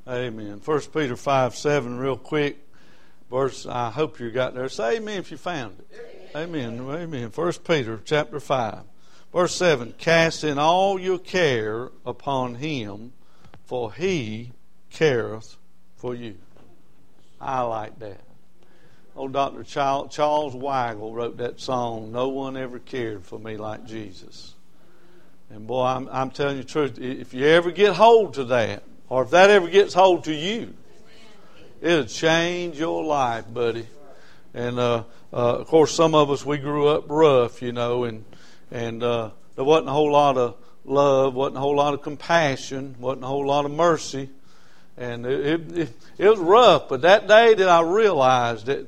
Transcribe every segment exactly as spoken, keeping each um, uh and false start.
Amen. First Peter five seven, real quick. Verse, I hope you got there. Say amen if you found it. Amen. Amen. Amen. First Peter chapter five. Verse seven, casting all your care upon him, for he careth for you. I like that. Old Doctor Charles Weigel wrote that song, No One Ever Cared for Me Like Jesus. And boy, I'm, I'm telling you the truth, if you ever get hold to that, or if that ever gets hold to you, it'll change your life, buddy. And uh, uh, of course, some of us, we grew up rough, you know, and and uh, there wasn't a whole lot of love, wasn't a whole lot of compassion, wasn't a whole lot of mercy, and it, it, it, it was rough. But that day that I realized that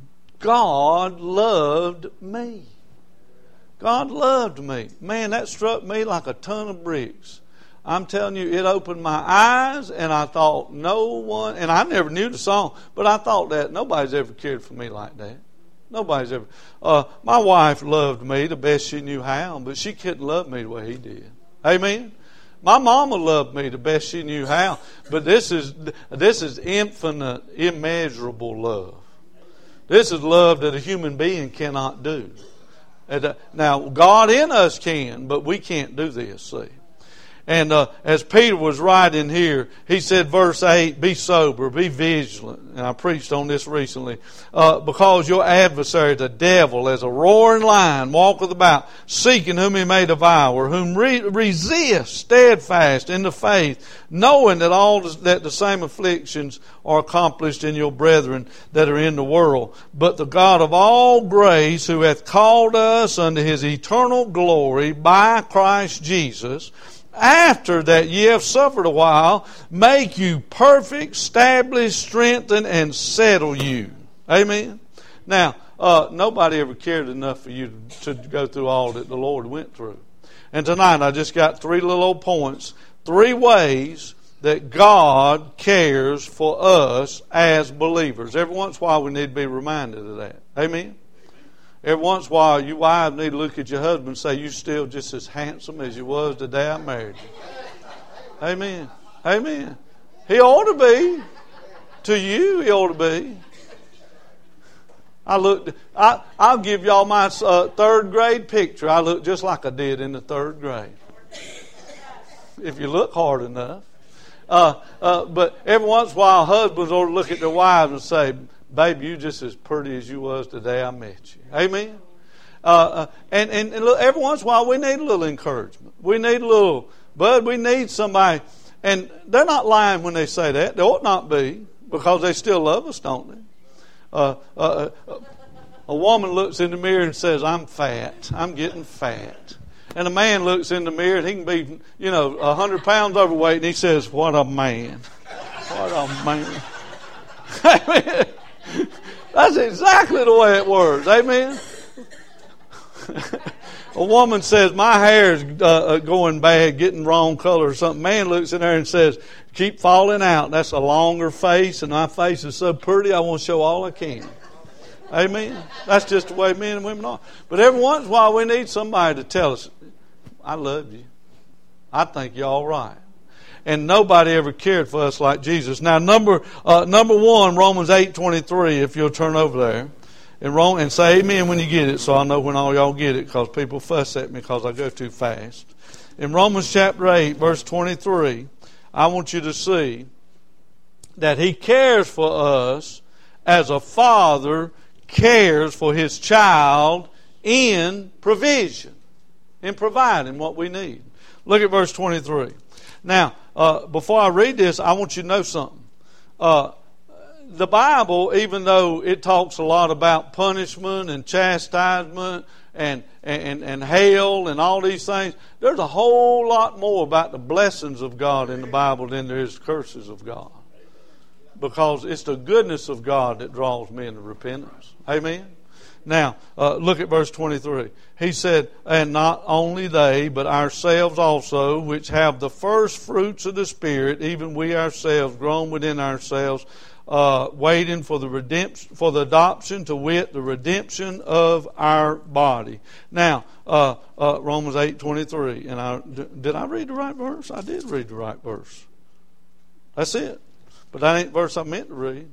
God loved me, God loved me. Man, that struck me like a ton of bricks. I'm telling you, it opened my eyes, and I thought no one, and I never knew the song, but I thought that nobody's ever cared for me like that. Nobody's ever. Uh, my wife loved me the best she knew how, but she couldn't love me the way he did. Amen. My mama loved me the best she knew how, but this is this is infinite, immeasurable love. This is love that a human being cannot do. Now, God in us can, but we can't do this, see. And uh, as Peter was writing here, he said, verse eight, be sober, be vigilant. And I preached on this recently. Uh, because your adversary, the devil, as a roaring lion, walketh about, seeking whom he may devour, whom re- resist steadfast in the faith, knowing that all that the same afflictions are accomplished in your brethren that are in the world. But the God of all grace, who hath called us unto his eternal glory by Christ Jesus, after that ye have suffered a while, make you perfect, establish, strengthen, and settle you. Amen. Now, uh, nobody ever cared enough for you to, to go through all that the Lord went through. And tonight I just got three little old points, three ways that God cares for us as believers. Every once in a while we need to be reminded of that. Amen. Every once in a while, you wives need to look at your husband and say, you're still just as handsome as you was the day I married you. Amen. Amen. He ought to be. To you, he ought to be. I looked. I, I'll give y'all my uh, third grade picture. I look just like I did in the third grade. If you look hard enough. Uh, uh, but every once in a while, husbands ought to look at their wives and say, babe, you just as pretty as you was the day I met you. Amen? Uh, uh, and, and, and look, every once in a while we need a little encouragement. We need a little, bud, we need somebody. And they're not lying when they say that. They ought not be, because they still love us, don't they? Uh, uh, uh, a woman looks in the mirror and says, I'm fat. I'm getting fat. And a man looks in the mirror and he can be, you know, a hundred pounds overweight, and he says, what a man. What a man. Amen. That's exactly the way it works. Amen. A woman says, my hair is uh, going bad, getting wrong color or something. Man looks in there and says, keep falling out. That's a longer face, and my face is so pretty, I want to show all I can. Amen. That's just the way men and women are. But every once in a while we need somebody to tell us, I love you. I think you're all right. And nobody ever cared for us like Jesus. Now, number uh, number one, Romans eight twenty-three, if you'll turn over there. And, Rome, and say amen when you get it, so I know when all y'all get it, because people fuss at me because I go too fast. In Romans chapter eight, verse twenty-three, I want you to see that He cares for us as a father cares for his child in provision, in providing what we need. Look at verse twenty-three. Now, uh, before I read this, I want you to know something. Uh, the Bible, even though it talks a lot about punishment and chastisement and, and, and hell and all these things, there's a whole lot more about the blessings of God in the Bible than there is curses of God. Because it's the goodness of God that draws men to repentance. Amen? Now, uh, look at verse twenty-three. He said, and not only they, but ourselves also, which have the first fruits of the Spirit, even we ourselves, grown within ourselves, uh, waiting for the redemption, for the adoption, to wit, the redemption of our body. Now, uh, uh, Romans eight twenty-three. And I, did I read the right verse? I did read the right verse. That's it. But that ain't the verse I meant to read.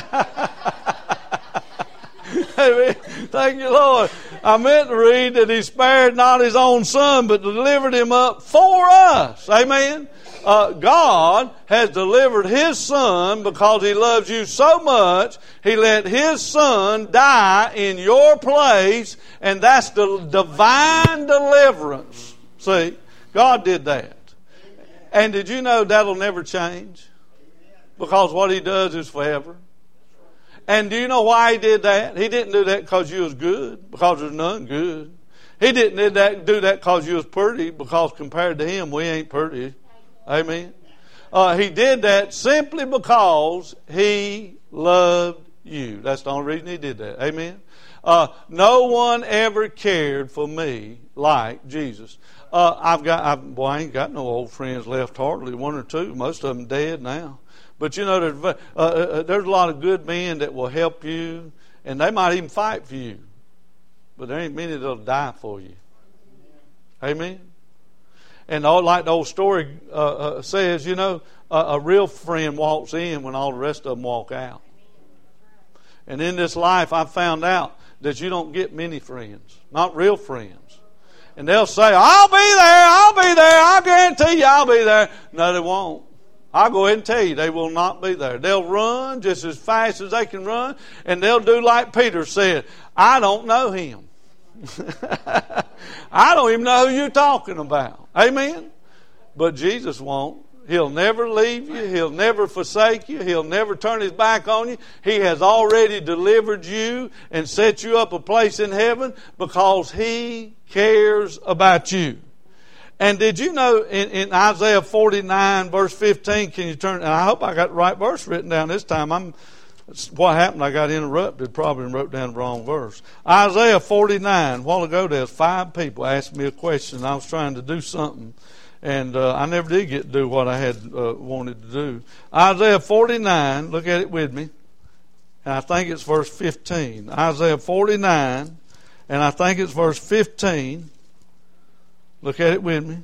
Amen. Thank you, Lord. I meant to read that He spared not His own Son, but delivered Him up for us. Amen. Uh, God has delivered His Son because He loves you so much. He let His Son die in your place, and that's the divine deliverance. See, God did that. And did you know that'll never change? Because what He does is forever. And do you know why He did that? He didn't do that because you was good, because there's none good. He didn't do that do that because you was pretty, because compared to Him, we ain't pretty. Amen. Uh, he did that simply because He loved you. That's the only reason He did that. Amen. Uh, no one ever cared for me like Jesus. Uh, I've got, I've, well, I ain't got no old friends left, hardly one or two. Most of them dead now. But you know, there's, uh, uh, there's a lot of good men that will help you, and they might even fight for you. But there ain't many that'll die for you. Amen. And all, like the old story uh, uh, says, you know, a, a real friend walks in when all the rest of them walk out. And in this life, I've found out that you don't get many friends, not real friends. And they'll say, I'll be there, I'll be there, I guarantee you I'll be there. No, they won't. I'll go ahead and tell you, they will not be there. They'll run just as fast as they can run, and they'll do like Peter said, I don't know him. I don't even know who you're talking about. Amen? But Jesus won't. He'll never leave you. He'll never forsake you. He'll never turn His back on you. He has already delivered you and set you up a place in heaven because He cares about you. And did you know in, in Isaiah forty-nine verse fifteen, can you turn, and I hope I got the right verse written down this time. I'm, what happened, I got interrupted, probably wrote down the wrong verse. Isaiah forty-nine, a while ago there was five people asked me a question. I was trying to do something, and uh, I never did get to do what I had uh, wanted to do. Isaiah forty-nine, look at it with me, and I think it's verse fifteen. Isaiah forty-nine, and I think it's verse fifteen. Look at it with me.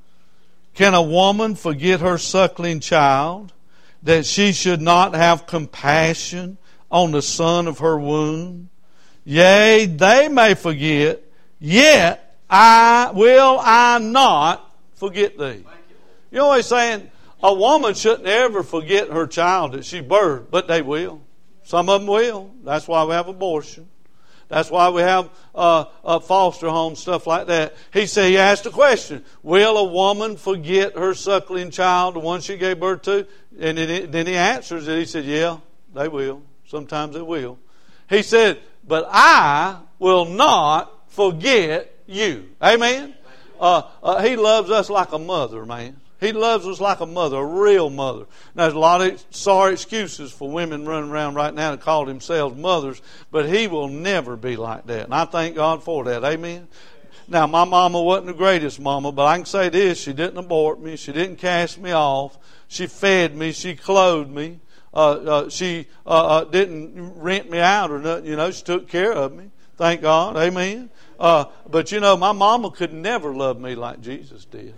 Can a woman forget her suckling child, that she should not have compassion on the son of her womb? Yea, they may forget, yet I will I not forget thee. You know what he's saying? A woman shouldn't ever forget her child that she birthed, but they will. Some of them will. That's why we have abortion. That's why we have uh, uh, foster homes, stuff like that. He said, he asked a question, will a woman forget her suckling child, the one she gave birth to? And then, then he answers it. He said, yeah, they will. Sometimes they will. He said, but I will not forget you. Amen? Uh, uh, he loves us like a mother, man. He loves us like a mother, a real mother. Now, there's a lot of sorry excuses for women running around right now that call themselves mothers, but He will never be like that. And I thank God for that. Amen? Now, my mama wasn't the greatest mama, but I can say this. She didn't abort me. She didn't cast me off. She fed me. She clothed me. Uh, uh, she uh, uh, didn't rent me out or nothing. You know, she took care of me. Thank God. Amen? Uh, but, you know, my mama could never love me like Jesus did.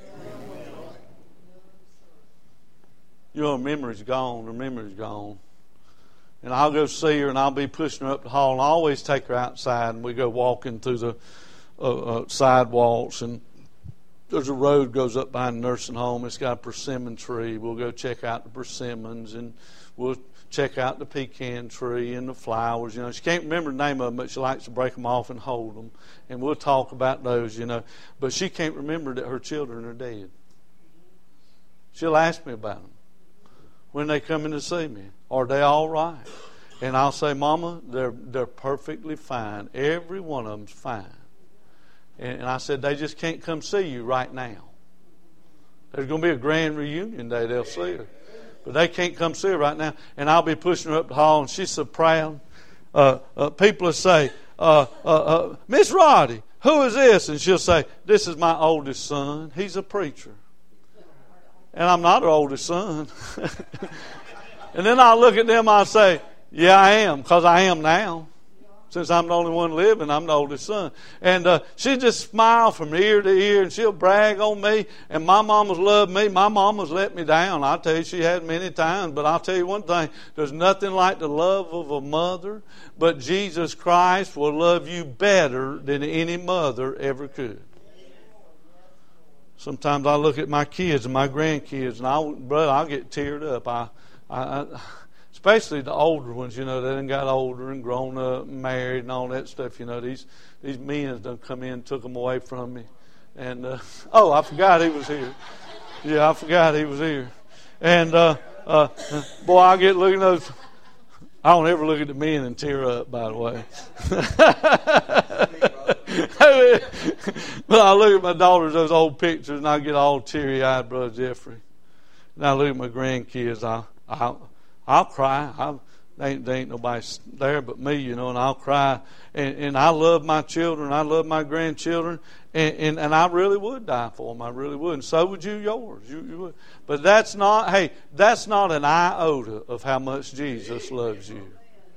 You know, her memory's gone. Her memory's gone. And I'll go see her, and I'll be pushing her up the hall, and I always take her outside, and we go walking through the uh, uh, sidewalks, and there's a road goes up behind the nursing home. It's got a persimmon tree. We'll go check out the persimmons, and we'll check out the pecan tree and the flowers. You know, she can't remember the name of them, but she likes to break them off and hold them, and we'll talk about those, you know. But she can't remember that her children are dead. She'll ask me about them when they come in to see me. Are they all right? And I'll say, Mama, they're they're perfectly fine. Every one of them's fine. And, and I said, they just can't come see you right now. There's going to be a grand reunion day. They'll see her. But they can't come see her right now. And I'll be pushing her up the hall, and she's so proud. Uh, uh, people will say, uh, uh, uh, Miss Roddy, who is this? And she'll say, this is my oldest son. He's a preacher. And I'm not her oldest son. And then I'll look at them, I'll say, yeah, I am, because I am now. Since I'm the only one living, I'm the oldest son. And uh, she just smile from ear to ear, and she'll brag on me. And my mama's loved me. My mama's let me down. I'll tell you, she had many times. But I'll tell you one thing. There's nothing like the love of a mother. But Jesus Christ will love you better than any mother ever could. Sometimes I look at my kids and my grandkids, and I, brother, I'll get teared up. I, I, I Especially the older ones, you know, they done got older and grown up and married and all that stuff. You know, these these men done come in and took them away from me. And, uh, oh, I forgot he was here. Yeah, I forgot he was here. And, uh, uh, boy, I get looking at those. I don't ever look at the men and tear up, by the way. But I look at my daughters, those old pictures, and I get all teary-eyed, Brother Jeffrey. And I look at my grandkids, I, I I'll cry. I'll, there, ain't, there ain't nobody there but me, you know, and I'll cry. And, and I love my children. I love my grandchildren. And, and, and I really would die for them. I really would. And so would you yours. You, you would. But that's not, hey, that's not an iota of how much Jesus loves you.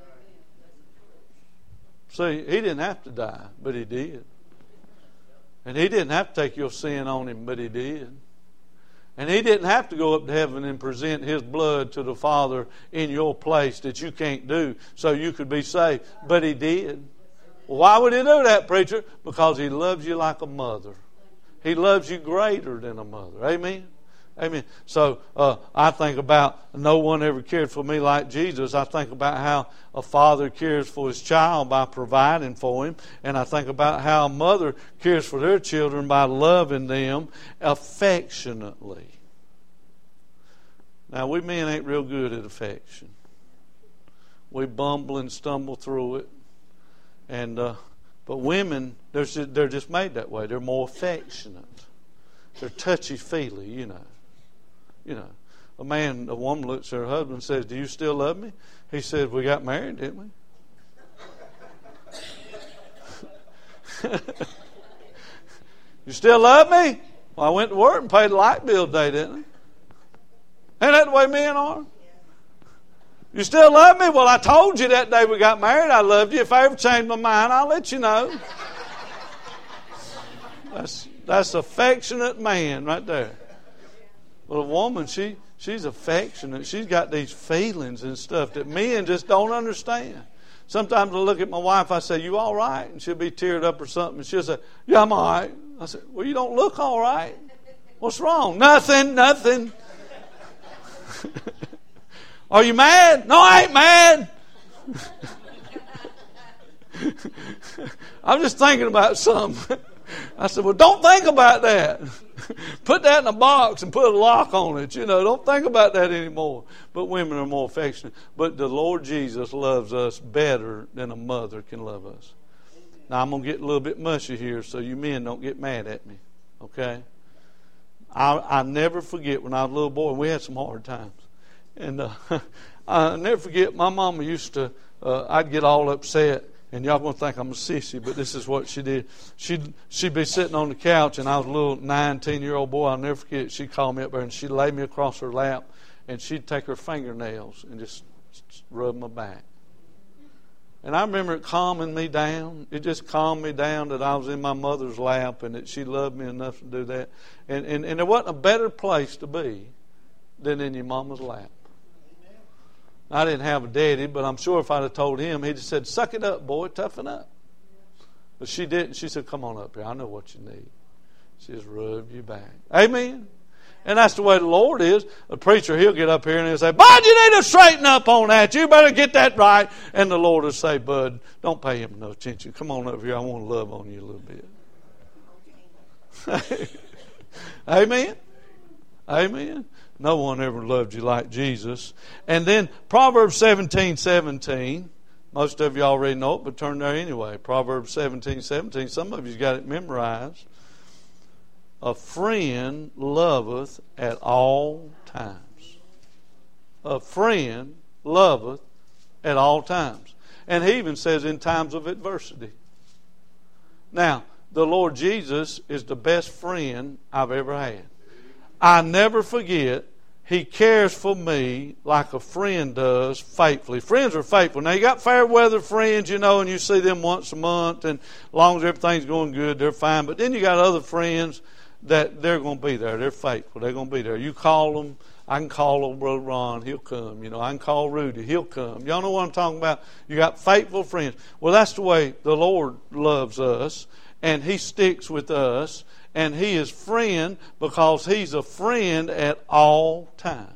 See, He didn't have to die, but He did. And He didn't have to take your sin on Him, but He did. And He didn't have to go up to heaven and present His blood to the Father in your place that you can't do so you could be saved. But He did. Well, why would He do that, preacher? Because He loves you like a mother. He loves you greater than a mother. Amen? Amen. So uh, I think about no one ever cared for me like Jesus. I think about how a father cares for his child by providing for him. And I think about how a mother cares for their children by loving them affectionately. Now, we men ain't real good at affection. We bumble and stumble through it. And uh, but women, they're just, they're just made that way. They're more affectionate. They're touchy-feely, you know. You know, a man, a woman looks at her husband and says, "Do you still love me?" He said, "We got married, didn't we?" "You still love me?" "Well, I went to work and paid the light bill today, didn't I?" Ain't that the way men are? "You still love me?" "Well, I told you that day we got married I loved you. If I ever change my mind, I'll let you know." That's that's affectionate man right there. Well, a woman, she she's affectionate. She's got these feelings and stuff that men just don't understand. Sometimes I look at my wife, I say, "You all right?" And she'll be teared up or something. And she'll say, "Yeah, I'm all right." I say, "Well, you don't look all right. What's wrong?" "Nothing, nothing." "Are you mad?" "No, I ain't mad." "I'm just thinking about something." I said, "Well, don't think about that. Put that in a box and put a lock on it. You know, don't think about that anymore." But women are more affectionate. But the Lord Jesus loves us better than a mother can love us. Now, I'm going to get a little bit mushy here so you men don't get mad at me. Okay? I I never forget when I was a little boy, we had some hard times. And uh, I never forget, my mama used to, uh, I'd get all upset. And y'all going to think I'm a sissy, but this is what she did. She'd, she'd be sitting on the couch, and I was a little nineteen-year-old boy. I'll never forget. She'd call me up there, and she'd lay me across her lap, and she'd take her fingernails and just rub my back. And I remember it calming me down. It just calmed me down that I was in my mother's lap and that she loved me enough to do that. And, and, and there wasn't a better place to be than in your mama's lap. I didn't have a daddy, but I'm sure if I'd have told him, he'd have said, "Suck it up, boy, toughen up." But she didn't. She said, "Come on up here. I know what you need." She just rubbed you back. Amen? And that's the way the Lord is. A preacher, he'll get up here and he'll say, "Bud, you need to straighten up on that. You better get that right." And the Lord will say, "Bud, don't pay him no attention. Come on up here. I want to love on you a little bit." Amen? Amen? No one ever loved you like Jesus. And then Proverbs seventeen seventeen. Most of you already know it, but turn there anyway. Proverbs seventeen seventeen. Some of you got it memorized. "A friend loveth at all times." A friend loveth at all times. And he even says in times of adversity. Now, the Lord Jesus is the best friend I've ever had. I never forget He cares for me like a friend does faithfully. Friends are faithful. Now, you got fair weather friends, you know, and you see them once a month, and as long as everything's going good, they're fine. But then you got other friends that they're going to be there. They're faithful. They're going to be there. You call them. I can call old brother Ron. He'll come. You know, I can call Rudy. He'll come. Y'all know what I'm talking about? You got faithful friends. Well, that's the way the Lord loves us, and He sticks with us. And He is friend because He's a friend at all times.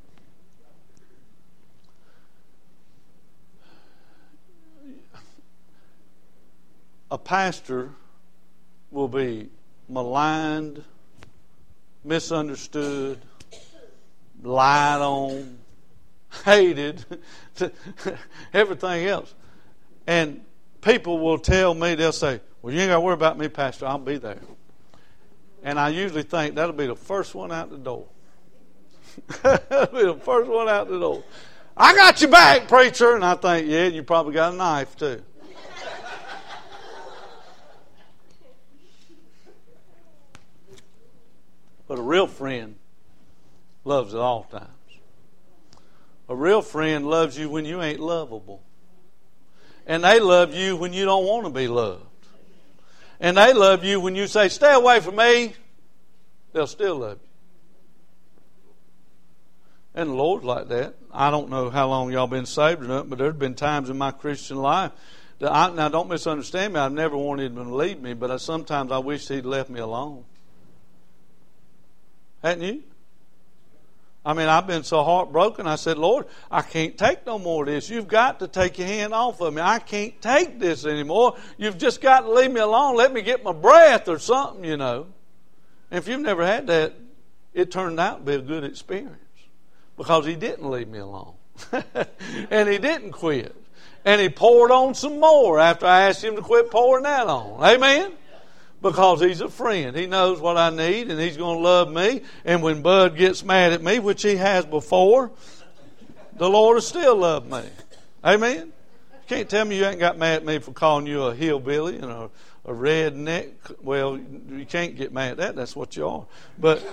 A pastor will be maligned, misunderstood, lied on, hated, everything else. And people will tell me, they'll say, well, you ain't got to worry about me, Pastor. I'll be there. And I usually think that'll be the first one out the door. That'll be the first one out the door. I got your back, preacher. And I think, yeah, you probably got a knife too. But a real friend loves at all times. A real friend loves you when you ain't lovable. And they love you when you don't want to be loved. And they love you when you say, stay away from me. They'll still love you. And the Lord's like that. I don't know how long y'all been saved or not, but there's been times in my Christian life that I, now don't misunderstand me, I've never wanted Him to leave me, but I, sometimes I wish He'd left me alone. Hadn't you? I mean, I've been so heartbroken. I said, Lord, I can't take no more of this. You've got to take your hand off of me. I can't take this anymore. You've just got to leave me alone. Let me get my breath or something, you know. And if you've never had that, it turned out to be a good experience because He didn't leave me alone. And He didn't quit. And He poured on some more after I asked Him to quit pouring that on. Amen? Because He's a friend. He knows what I need, and He's going to love me. And when Bud gets mad at me, which he has before, the Lord will still love me. Amen? You can't tell me you ain't got mad at me for calling you a hillbilly and a, a redneck. Well, you can't get mad at that. That's what you are. But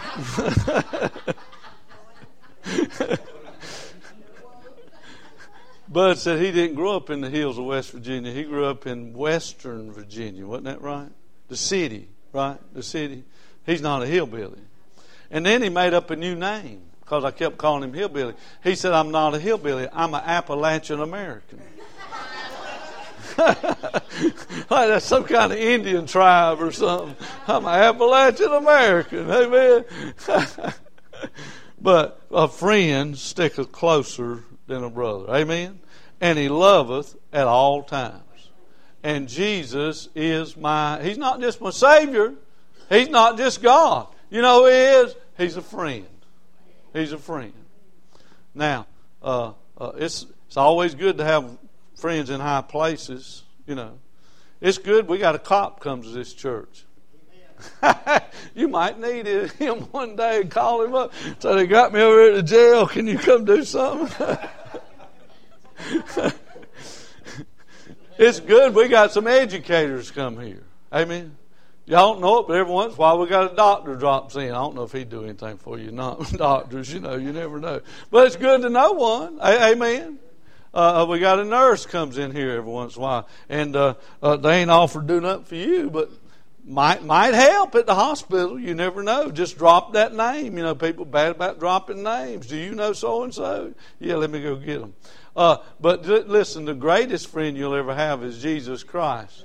Bud said he didn't grow up in the hills of West Virginia. He grew up in Western Virginia. Wasn't that right? The city, right? The city. He's not a hillbilly. And then he made up a new name because I kept calling him hillbilly. He said, I'm not a hillbilly. I'm an Appalachian American. Like that's some kind of Indian tribe or something. I'm an Appalachian American. Amen. But a friend sticketh closer than a brother. Amen. And He loveth at all times. And Jesus is my, He's not just my Savior. He's not just God. You know who He is? He's a friend. He's a friend. Now, uh, uh, it's it's always good to have friends in high places. You know, it's good we got a cop comes to this church. You might need him one day and call him up. So they got me over here to jail. Can you come do something? It's good we got some educators come here. Amen. Y'all don't know it, but every once in a while we got a doctor drops in. I don't know if he'd do anything for you. Not doctors, you know, you never know. But it's good to know one. Amen. Uh, we got a nurse comes in here every once in a while. And uh, uh, they ain't offered to do nothing for you, but might might help at the hospital. You never know. Just drop that name. You know, people bad about dropping names. Do you know so-and-so? Yeah, let me go get them. Uh, but th- listen, the greatest friend you'll ever have is Jesus Christ.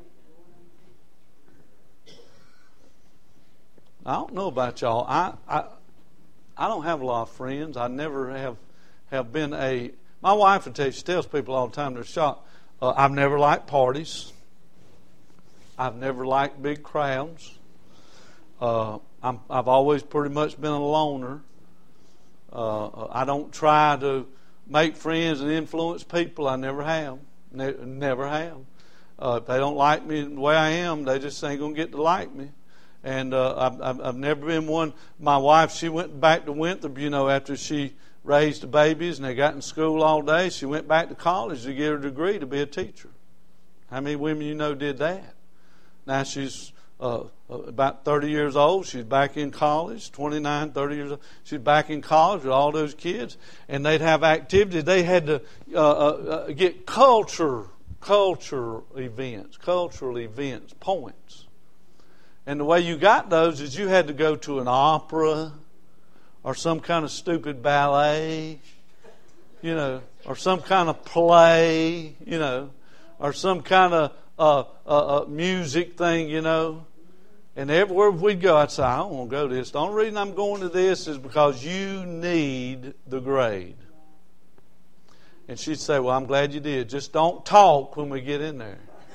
I don't know about y'all. I, I I don't have a lot of friends. I never have have been a. My wife would tell you, she tells people all the time they're shocked. Uh, I've never liked parties. I've never liked big crowds. Uh, I'm, I've always pretty much been a loner. Uh, I don't try to make friends and influence people. I never have. Ne- never have. Uh, if they don't like me the way I am, they just ain't going to get to like me. And uh, I've, I've, I've never been one. My wife, she went back to Winthrop, you know, after she raised the babies and they got in school all day. She went back to college to get her degree to be a teacher. How many women you know did that? Now she's uh, about thirty years old. She's back in college, twenty-nine, thirty years old. She's back in college with all those kids, and they'd have activities. They had to uh, uh, get culture, culture events, cultural events, points. And the way you got those is you had to go to an opera or some kind of stupid ballet, you know, or some kind of play, you know, or some kind of uh, uh, uh, music thing, you know. And everywhere we'd go, I'd say, I don't want to go to this. The only reason I'm going to this is because you need the grade. And she'd say, well, I'm glad you did. Just don't talk when we get in there.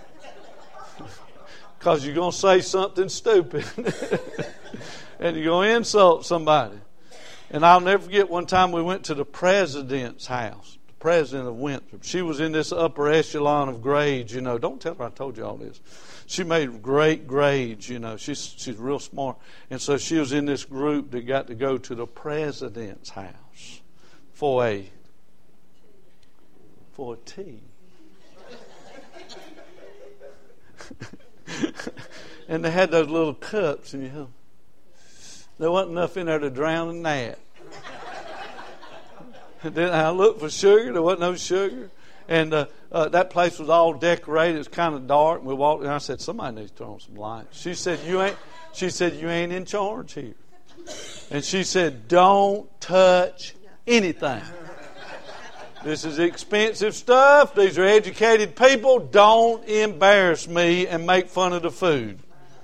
Because you're going to say something stupid. And you're going to insult somebody. And I'll never forget one time we went to the president's house. The president of Winthrop. She was in this upper echelon of grades, you know. Don't tell her I told you all this. She made great grades, you know. She's, she's real smart. And so she was in this group that got to go to the president's house for a, for a tea. And they had those little cups, and you know, there wasn't enough in there to drown a gnat. And then I looked for sugar. There wasn't no sugar. And uh, uh, that place was all decorated. It was kind of dark. And we walked in. I said, somebody needs to turn on some lights. She said, you ain't. She said, you ain't in charge here. And she said, don't touch anything. This is expensive stuff. These are educated people. Don't embarrass me and make fun of the food.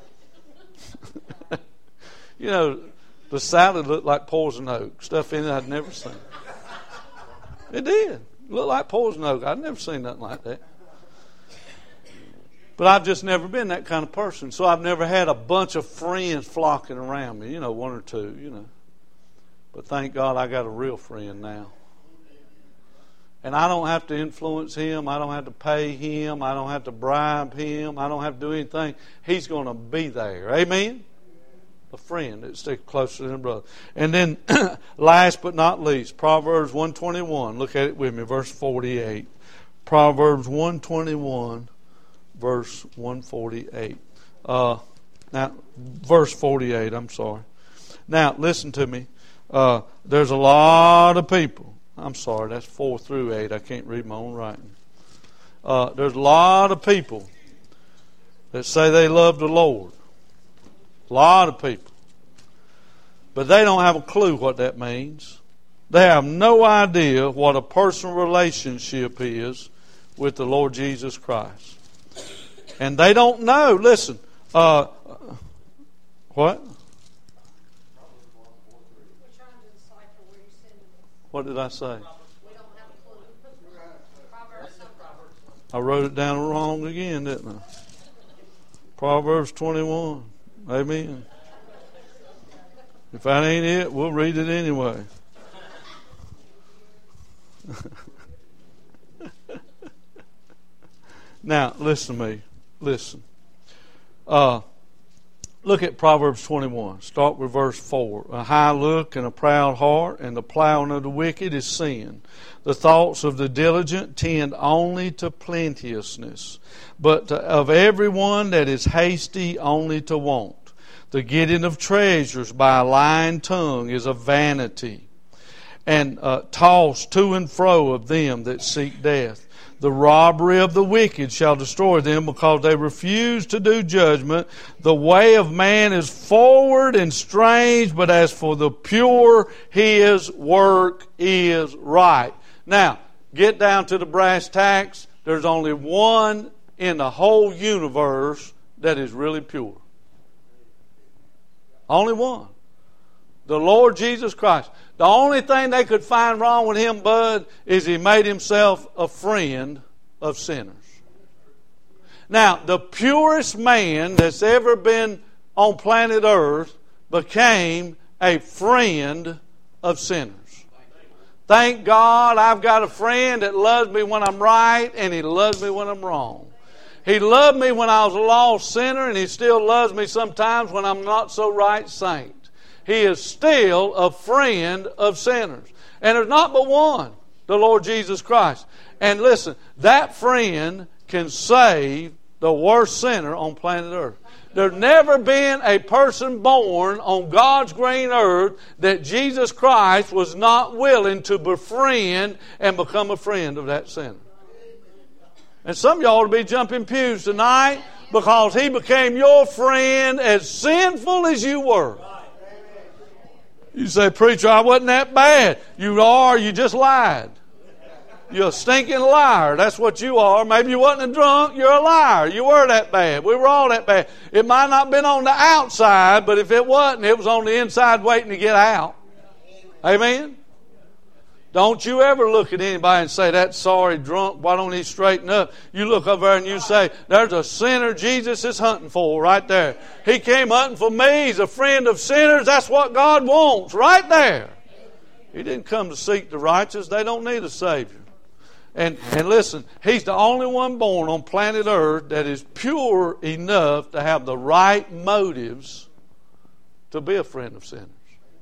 You know, the salad looked like poison oak. Stuff in it I'd never seen. It did. It looked like poison oak. I'd never seen nothing like that. But I've just never been that kind of person. So I've never had a bunch of friends flocking around me. You know, one or two, you know. But thank God I got a real friend now. And I don't have to influence him. I don't have to pay him. I don't have to bribe him. I don't have to do anything. He's going to be there. Amen? A friend that sticks closer than a brother. And then, last but not least, Proverbs one twenty-one. Look at it with me, verse forty-eight. Proverbs one twenty-one, verse one forty-eight. Uh, now, verse forty-eight, I'm sorry. Now, listen to me. Uh, there's a lot of people. I'm sorry, that's four through eight. I can't read my own writing. Uh, there's a lot of people that say they love the Lord. A lot of people. But they don't have a clue what that means. They have no idea what a personal relationship is with the Lord Jesus Christ. And they don't know, listen, uh, what? What did I say? I wrote it down wrong again, didn't I? Proverbs twenty-one. Amen. If that ain't it, we'll read it anyway. Now, listen to me. Listen. Uh, look at Proverbs twenty-one. Start with verse four. A high look and a proud heart, and the plowing of the wicked is sin. The thoughts of the diligent tend only to plenteousness, but to, of everyone that is hasty only to want. The getting of treasures by a lying tongue is a vanity, and uh, tossed to and fro of them that seek death. The robbery of the wicked shall destroy them, because they refuse to do judgment. The way of man is forward and strange, but as for the pure, his work is right. Now, get down to the brass tacks. There's only one in the whole universe that is really pure. Only one. The Lord Jesus Christ. The only thing they could find wrong with him, bud, is he made himself a friend of sinners. Now, the purest man that's ever been on planet Earth became a friend of sinners. Thank God I've got a friend that loves me when I'm right, and he loves me when I'm wrong. He loved me when I was a lost sinner, and he still loves me sometimes when I'm not so right saint. He is still a friend of sinners. And there's not but one, the Lord Jesus Christ. And listen, that friend can save the worst sinner on planet Earth. There's never been a person born on God's green earth that Jesus Christ was not willing to befriend and become a friend of that sinner. And some of y'all ought to be jumping pews tonight because He became your friend as sinful as you were. You say, preacher, I wasn't that bad. You are, you just lied. You're a stinking liar. That's what you are. Maybe you wasn't a drunk. You're a liar. You were that bad. We were all that bad. It might not have been on the outside, but if it wasn't, it was on the inside waiting to get out. Amen? Don't you ever look at anybody and say, that sorry drunk, why don't he straighten up? You look over there and you say, there's a sinner Jesus is hunting for right there. He came hunting for me. He's a friend of sinners. That's what God wants right there. He didn't come to seek the righteous. They don't need a Savior. And, and listen, He's the only one born on planet Earth that is pure enough to have the right motives to be a friend of sinners.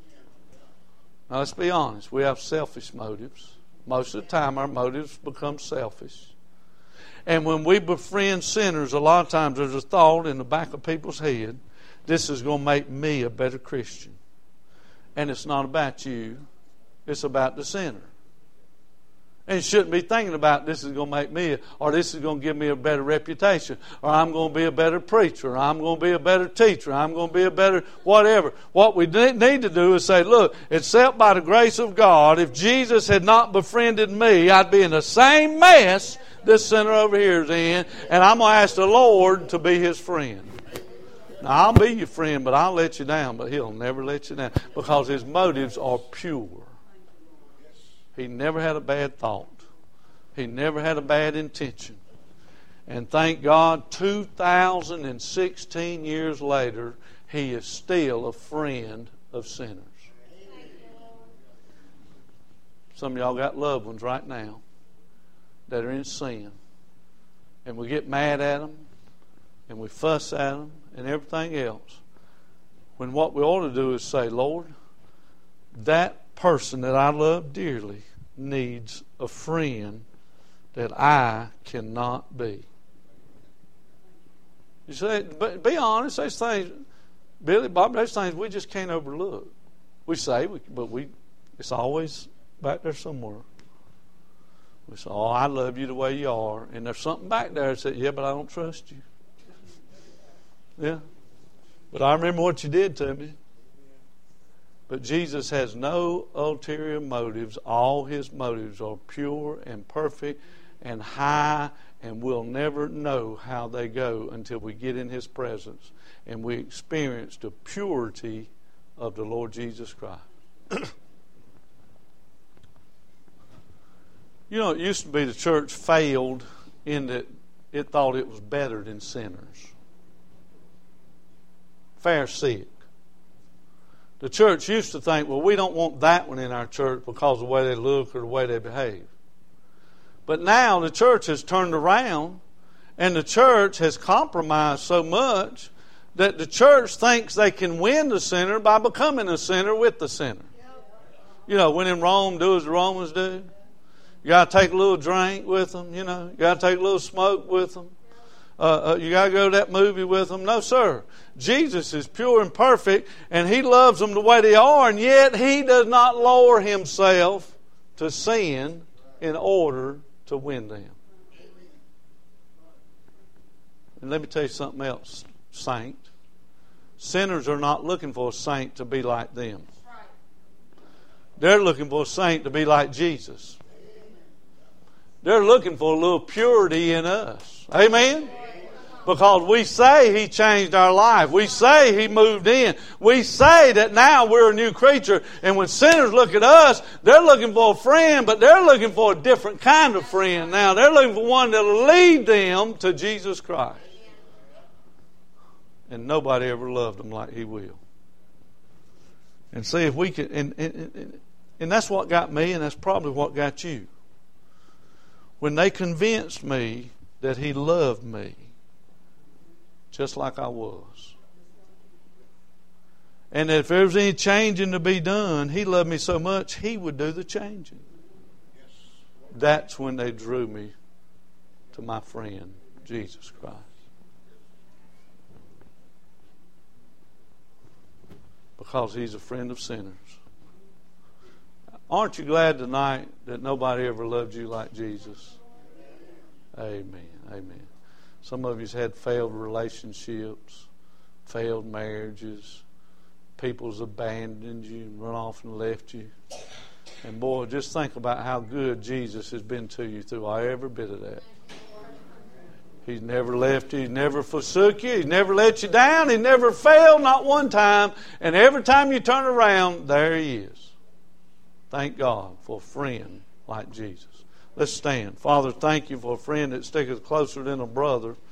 Now let's be honest. We have selfish motives. Most of the time our motives become selfish. And when we befriend sinners, a lot of times there's a thought in the back of people's head, this is going to make me a better Christian. And it's not about you. It's about the sinner. And you shouldn't be thinking about this is going to make me, or this is going to give me a better reputation, or I'm going to be a better preacher, or I'm going to be a better teacher, or I'm going to be a better whatever. What we need to do is say, look, except by the grace of God, if Jesus had not befriended me, I'd be in the same mess this sinner over here is in, and I'm going to ask the Lord to be his friend. Now, I'll be your friend, but I'll let you down, but He'll never let you down because His motives are pure. He never had a bad thought. He never had a bad intention. And thank God, two thousand sixteen years later, He is still a friend of sinners. Some of y'all got loved ones right now that are in sin. And we get mad at them, and we fuss at them, and everything else. When what we ought to do is say, Lord, that person that I love dearly needs a friend that I cannot be. You say, but be honest, there's things, Billy, Bob, there's things we just can't overlook. We say, but we, it's always back there somewhere. We say, oh, I love you the way you are. And there's something back there that says, yeah, but I don't trust you. Yeah. But I remember what you did to me. But Jesus has no ulterior motives. All His motives are pure and perfect and high, and we'll never know how they go until we get in His presence and we experience the purity of the Lord Jesus Christ. You know, it used to be the church failed in that it thought it was better than sinners. Pharisaic. The church used to think, well, we don't want that one in our church because of the way they look or the way they behave. But now the church has turned around and the church has compromised so much that the church thinks they can win the sinner by becoming a sinner with the sinner. You know, when in Rome, do as the Romans do. You got to take a little drink with them, you know. You got to take a little smoke with them. Uh, uh, you got to go to that movie with them. No, sir. Jesus is pure and perfect, and He loves them the way they are, and yet He does not lower Himself to sin in order to win them. And let me tell you something else, saint. Sinners are not looking for a saint to be like them. They're looking for a saint to be like Jesus. They're looking for a little purity in us. Amen? Because we say He changed our life. We say He moved in. We say that now we're a new creature. And when sinners look at us, they're looking for a friend, but they're looking for a different kind of friend now. They're looking for one that will lead them to Jesus Christ. And nobody ever loved them like He will. And see if we can, and, and, and, and that's what got me, and that's probably what got you. When they convinced me that He loved me just like I was. And if there was any changing to be done, He loved me so much, He would do the changing. That's when they drew me to my friend, Jesus Christ. because He's a friend of sinners. Aren't you glad tonight that nobody ever loved you like Jesus? Amen. Amen. Some of you's had failed relationships, failed marriages. People's abandoned you and run off and left you. And boy, just think about how good Jesus has been to you through every bit of that. He's never left you. He's never forsook you. He's never let you down. He never failed, not one time. And every time you turn around, there He is. Thank God for a friend like Jesus. Let's stand. Father, thank you for a friend that sticketh closer than a brother.